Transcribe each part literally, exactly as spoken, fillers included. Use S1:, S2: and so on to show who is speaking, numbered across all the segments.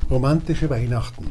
S1: Romantische Weihnachten.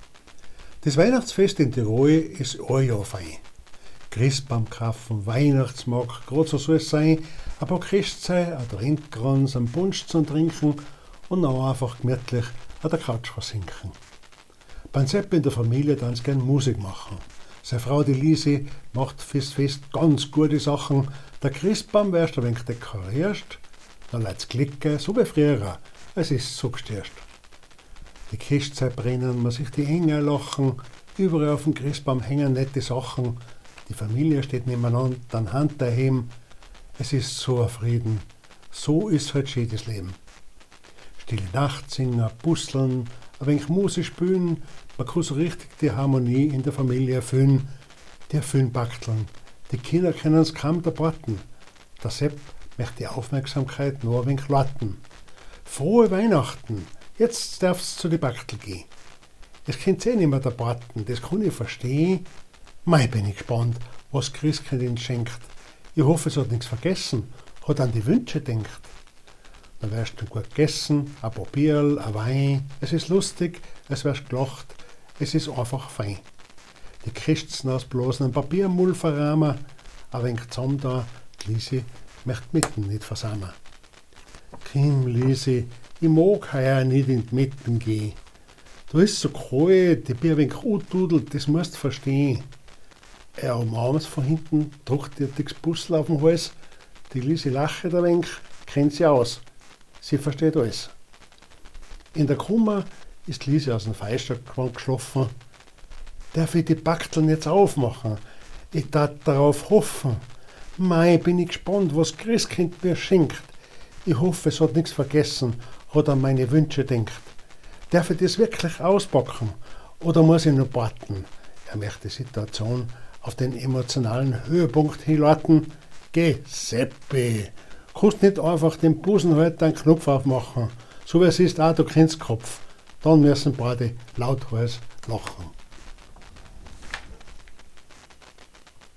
S1: Das Weihnachtsfest in Tirol ist ein Jahr fein. Christbaum kaufen, Weihnachtsmarkt, gerade so soll es sein, ein paar Christzei, ein Trinkkranz, einen Punsch zum Trinken und dann einfach gemütlich an der Couch versinken. Beim Sepp in der Familie dann gern Musik machen. Seine Frau, die Lisi, macht fürs Fest ganz gute Sachen. Der Christbaum wirst ein wenig dekoriert, dann lässt es klicken, so wie früher. Es ist so gestürzt. Die Christzei brennen, man sich die Engel lachen, überall auf dem Christbaum hängen nette Sachen. Die Familie steht nebeneinander, dann Hand daheim. Es ist so ein Frieden, so ist halt schön das Leben. Stille Nacht singen, busseln, ein wenig Musik spielen, man kann so richtig die Harmonie in der Familie erfüllen. Die erfüllen Bachteln, die Kinder können es kaum erwarten. Der Sepp möchte die Aufmerksamkeit nur ein wenig warten. Frohe Weihnachten! Jetzt darf's zu die Bachtel gehen. Es könnt eh nicht mehr erwarten, das kann ich verstehen. Mei, bin ich gespannt, was Christkind ihnen schenkt. Ich hoffe, es hat nichts vergessen, hat an die Wünsche denkt. Dann wirst du gut gegessen, ein paar Bierl, ein Wein. Es ist lustig, es wirst gelacht, es ist einfach fein. Die Christen aus bloß einem Papiermull verrahmen, ein wenig zusammen da, die Lisi möchte mitten nicht versammeln. Kim, Lisi, ich mag heuer nicht in die Mitten gehen. Du ist so kalt, ich bin ein wenig utudelt, das musst du verstehen. Er umarmt von hinten, drückt ihr das Bussel auf den Hals. Die Lisi lacht ein wenig, kennt sie aus. Sie versteht alles. In der Kummer ist Lisi aus dem Fenster geschlafen. Darf ich die Bachteln jetzt aufmachen? Ich darf darauf hoffen. Mei, bin ich gespannt, was Christkind mir schenkt. Ich hoffe, es hat nichts vergessen, hat an meine Wünsche denkt. Darf ich das wirklich auspacken oder muss ich noch warten? Er möchte die Situation auf den emotionalen Höhepunkt hinleiten. Geh, Seppi, kannst nicht einfach den Busenhalter einen Knopf aufmachen. So wie es ist, auch du kennst Kopf. Dann müssen beide lauthals lachen.